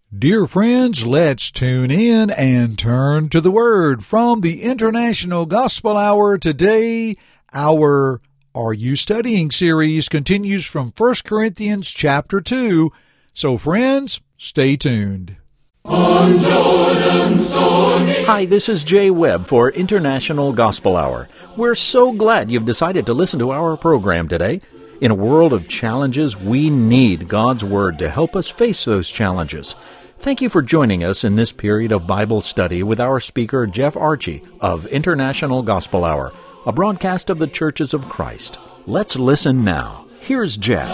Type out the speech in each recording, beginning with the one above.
Dear friends, let's tune in and turn to the Word. From the International Gospel Hour today, our Are You Studying series continues from 1 Corinthians chapter 2. So friends, stay tuned. Hi, this is Jay Webb for International Gospel Hour. We're so glad you've decided to listen to our program today. In a world of challenges, we need God's Word to help us face those challenges. Thank you for joining us in this period of Bible study with our speaker, Jeff Archie of International Gospel Hour, a broadcast of the Churches of Christ. Let's listen now. Here's Jeff.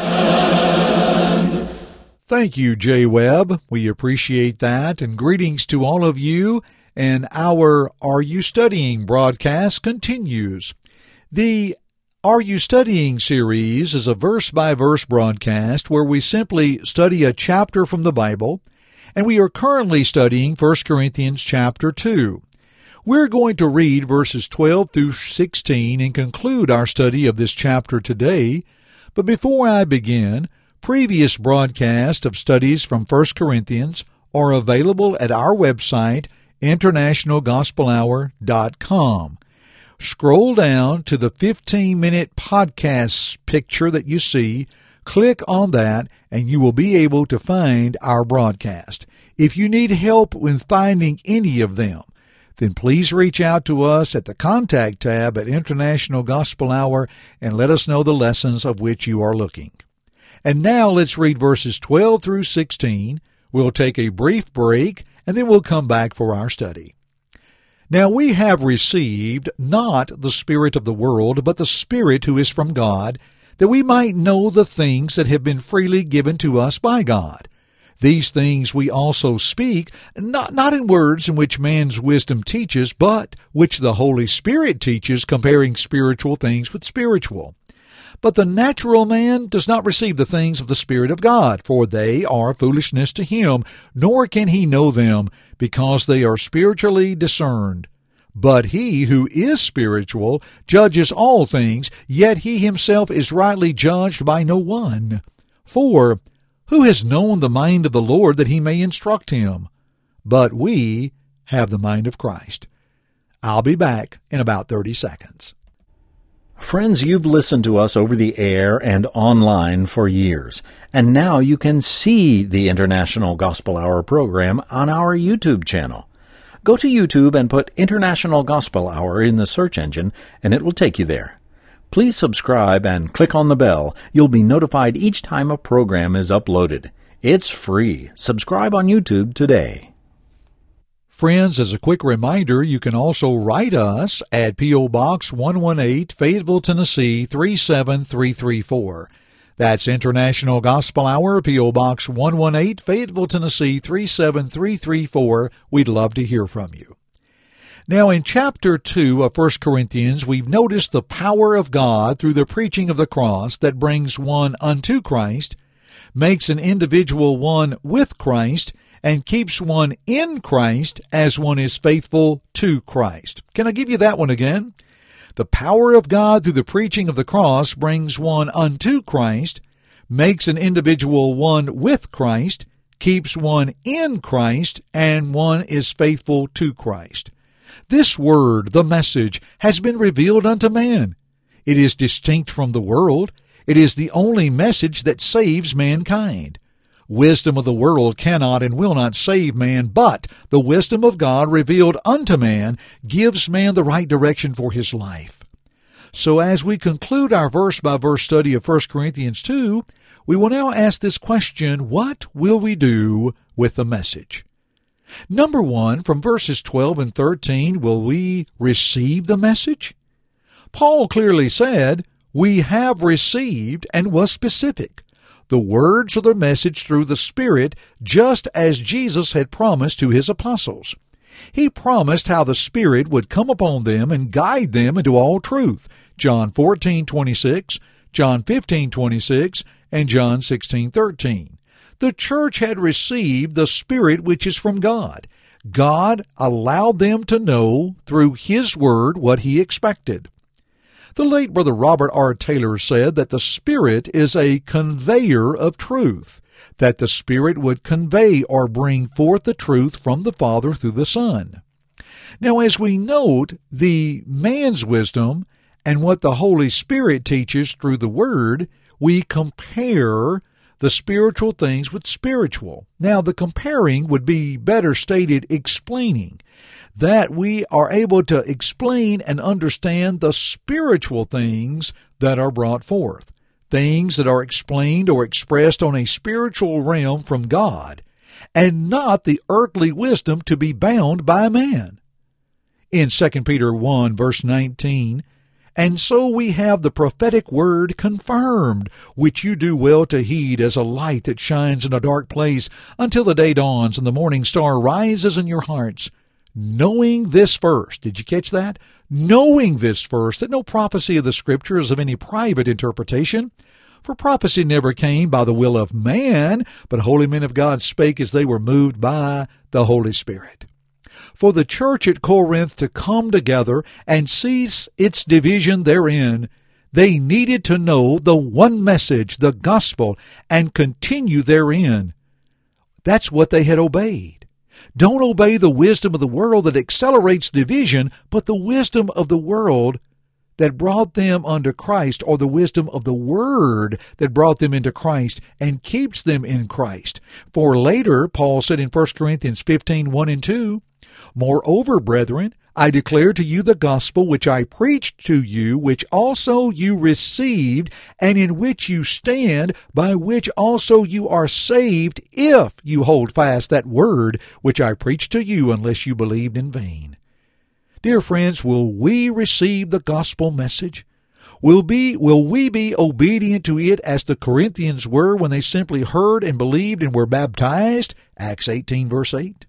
Thank you, Jay Webb. We appreciate that, and greetings to all of you. And our Are You Studying broadcast continues. The Are You Studying series is a verse-by-verse broadcast where we simply study a chapter from the Bible, and we are currently studying 1 Corinthians chapter 2. We're going to read verses 12 through 16 and conclude our study of this chapter today. But before I begin, previous broadcasts of studies from 1 Corinthians are available at our website, internationalgospelhour.com. Scroll down to the 15-minute podcast picture that you see. Click on that, and you will be able to find our broadcast. If you need help with finding any of them, then please reach out to us at the Contact tab at International Gospel Hour and let us know the lessons of which you are looking. And now let's read verses 12 through 16. We'll take a brief break, and then we'll come back for our study. Now we have received not the Spirit of the world, but the Spirit who is from God, that we might know the things that have been freely given to us by God. These things we also speak, not in words in which man's wisdom teaches, but which the Holy Spirit teaches, comparing spiritual things with spiritual. But the natural man does not receive the things of the Spirit of God, for they are foolishness to him, nor can he know them, because they are spiritually discerned. But he who is spiritual judges all things, yet he himself is rightly judged by no one. For who has known the mind of the Lord that he may instruct him? But we have the mind of Christ. I'll be back in about 30 seconds. Friends, you've listened to us over the air and online for years, and now you can see the International Gospel Hour program on our YouTube channel. Go to YouTube and put International Gospel Hour in the search engine, and it will take you there. Please subscribe and click on the bell. You'll be notified each time a program is uploaded. It's free. Subscribe on YouTube today. Friends, as a quick reminder, you can also write us at P.O. Box 118, Fayetteville, Tennessee 37334. That's International Gospel Hour, P.O. Box 118, Fayetteville, Tennessee 37334. We'd love to hear from you. Now, in chapter 2 of 1 Corinthians, we've noticed the power of God through the preaching of the cross that brings one unto Christ, makes an individual one with Christ, and keeps one in Christ as one is faithful to Christ. Can I give you that one again? The power of God through the preaching of the cross brings one unto Christ, makes an individual one with Christ, keeps one in Christ, and one is faithful to Christ. This word, the message, has been revealed unto man. It is distinct from the world. It is the only message that saves mankind. Wisdom of the world cannot and will not save man, but the wisdom of God revealed unto man gives man the right direction for his life. So as we conclude our verse-by-verse study of 1 Corinthians 2, we will now ask this question: what will we do with the message? Number 1, from verses 12 and 13, will we receive the message? Paul clearly said, we have received, and was specific. The words of the message through the Spirit, just as Jesus had promised to his apostles. He promised how the Spirit would come upon them and guide them into all truth. John 14:26, John 15:26, and John 16:13. The church had received the Spirit which is from God. God allowed them to know through His Word what He expected. The late Brother Robert R. Taylor said that the Spirit is a conveyor of truth. that the Spirit would convey or bring forth the truth from the Father through the Son. Now, as we note, the man's wisdom and what the Holy Spirit teaches through the Word, we compare the spiritual things with spiritual. Now, the comparing would be better stated explaining, that we are able to explain and understand the spiritual things that are brought forth, things that are explained or expressed on a spiritual realm from God, and not the earthly wisdom to be bound by man. In 2 Peter 1, verse 19, "And so we have the prophetic word confirmed, which you do well to heed as a light that shines in a dark place until the day dawns and the morning star rises in your hearts. Knowing this first," did you catch that? "Knowing this first, that no prophecy of the Scripture is of any private interpretation. For prophecy never came by the will of man, but holy men of God spake as they were moved by the Holy Spirit." For the church at Corinth to come together and cease its division therein, they needed to know the one message, the gospel, and continue therein. That's what they had obeyed. Don't obey the wisdom of the world that accelerates division, but the wisdom of the world that brought them unto Christ, or the wisdom of the Word that brought them into Christ and keeps them in Christ. For later, Paul said in 1 Corinthians 15, 1 and 2, "Moreover, brethren, I declare to you the gospel which I preached to you, which also you received, and in which you stand, by which also you are saved, if you hold fast that word which I preached to you, unless you believed in vain." Dear friends, will we receive the gospel message? Will we be obedient to it as the Corinthians were when they simply heard and believed and were baptized? Acts 18, verse 8.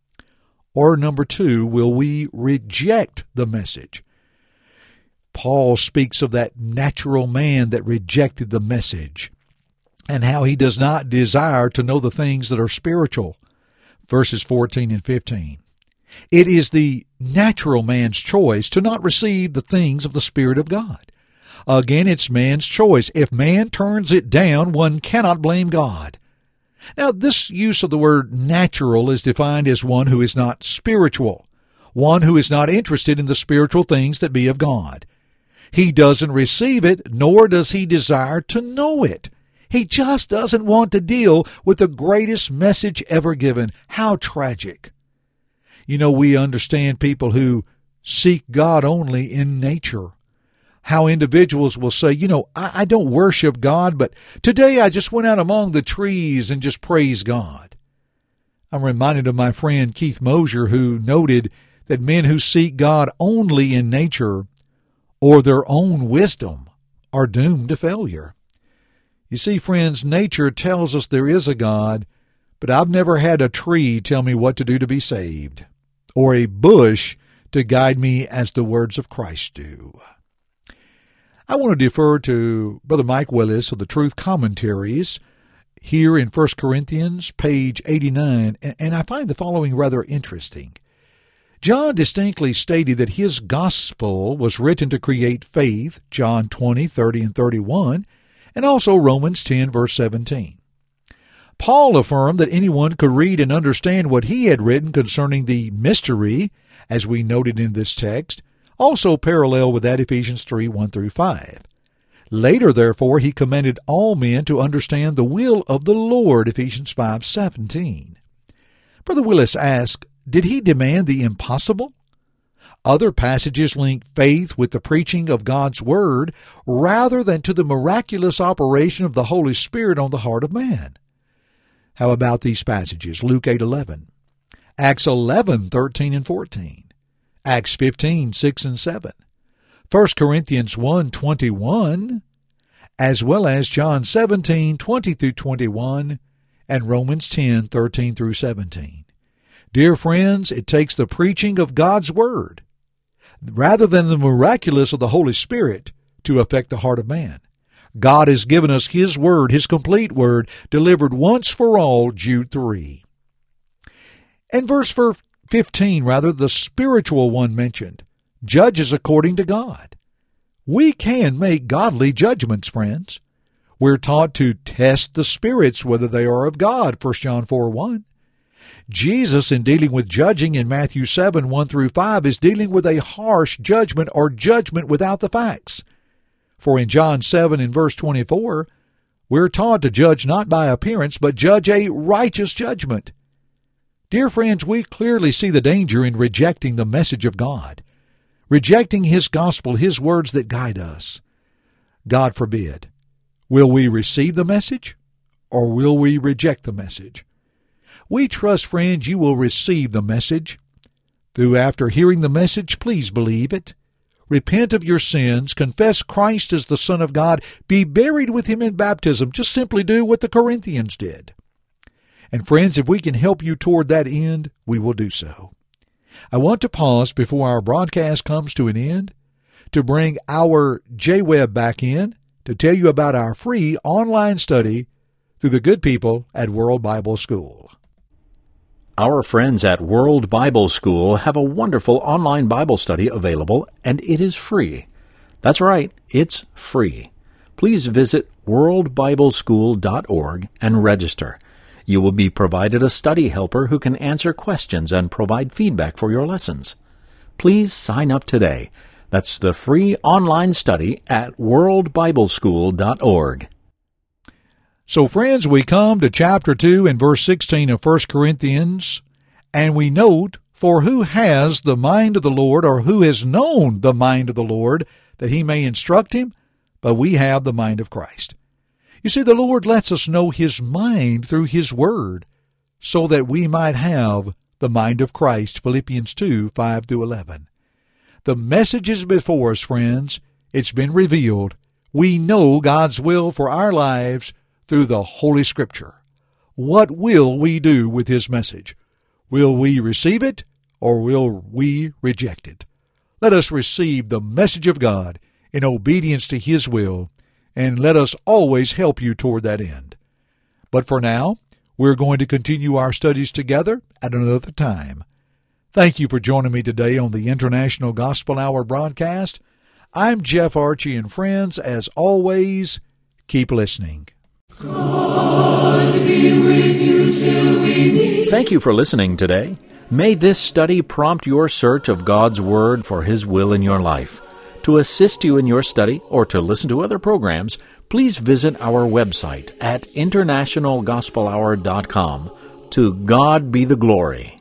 Or number 2, will we reject the message? Paul speaks of that natural man that rejected the message and how he does not desire to know the things that are spiritual. Verses 14 and 15. It is the natural man's choice to not receive the things of the Spirit of God. Again, it's man's choice. If man turns it down, one cannot blame God. Now, this use of the word natural is defined as one who is not spiritual, one who is not interested in the spiritual things that be of God. He doesn't receive it, nor does he desire to know it. He just doesn't want to deal with the greatest message ever given. How tragic. You know, we understand people who seek God only in nature. How individuals will say, I don't worship God, but today I just went out among the trees and just praised God. I'm reminded of my friend Keith Mosier, who noted that men who seek God only in nature or their own wisdom are doomed to failure. You see, friends, nature tells us there is a God, but I've never had a tree tell me what to do to be saved, or a bush to guide me as the words of Christ do. I want to defer to Brother Mike Willis of the Truth Commentaries here in 1 Corinthians, page 89, and I find the following rather interesting. John distinctly stated that his gospel was written to create faith, John 20, 30, and 31, and also Romans 10, verse 17. Paul affirmed that anyone could read and understand what he had written concerning the mystery, as we noted in this text, also parallel with that Ephesians 3, 1 through 5. Later, therefore, he commanded all men to understand the will of the Lord, Ephesians 5, 17. Brother Willis asked, did he demand the impossible? Other passages link faith with the preaching of God's Word rather than to the miraculous operation of the Holy Spirit on the heart of man. How about these passages? Luke 8:11, Acts 11:13 and 14, Acts 15, 6 and 7, 1 Corinthians 1:21, as well as John 17, 20 through 21, and Romans 10, 13 through 17. Dear friends, it takes the preaching of God's Word rather than the miraculous of the Holy Spirit to affect the heart of man. God has given us His Word, His complete Word, delivered once for all, Jude 3. And verse 15, the spiritual one mentioned, judges according to God. We can make godly judgments, friends. We're taught to test the spirits whether they are of God, 1 John 4:1. Jesus, in dealing with judging in Matthew 7:1-5, is dealing with a harsh judgment or judgment without the facts. For in John 7 and verse 24, we're taught to judge not by appearance, but judge a righteous judgment. Dear friends, we clearly see the danger in rejecting the message of God, rejecting His gospel, His words that guide us. God forbid. Will we receive the message, or will we reject the message? We trust, friends, you will receive the message. After hearing the message, please believe it. Repent of your sins, confess Christ as the Son of God, be buried with Him in baptism. Just simply do what the Corinthians did. And friends, if we can help you toward that end, we will do so. I want to pause before our broadcast comes to an end to bring our J-Web back in to tell you about our free online study through the good people at World Bible School. Our friends at World Bible School have a wonderful online Bible study available, and it is free. That's right, it's free. Please visit worldbibleschool.org and register. You will be provided a study helper who can answer questions and provide feedback for your lessons. Please sign up today. That's the free online study at worldbibleschool.org. So, friends, we come to chapter 2 and verse 16 of 1 Corinthians, and we note, for who has the mind of the Lord, or who has known the mind of the Lord, that he may instruct him? But we have the mind of Christ. You see, the Lord lets us know His mind through His Word, so that we might have the mind of Christ, Philippians 2, 5-11. The message is before us, friends. It's been revealed. We know God's will for our lives through the Holy Scripture. What will we do with His message? Will we receive it, or will we reject it? Let us receive the message of God in obedience to His will, and let us always help you toward that end. But for now, we're going to continue our studies together at another time. Thank you for joining me today on the International Gospel Hour broadcast. I'm Jeff Archie, and friends, as always, keep listening. God be with you till we meet. Thank you for listening today. May this study prompt your search of God's Word for His will in your life. To assist you in your study or to listen to other programs, please visit our website at internationalgospelhour.com. To God be the glory.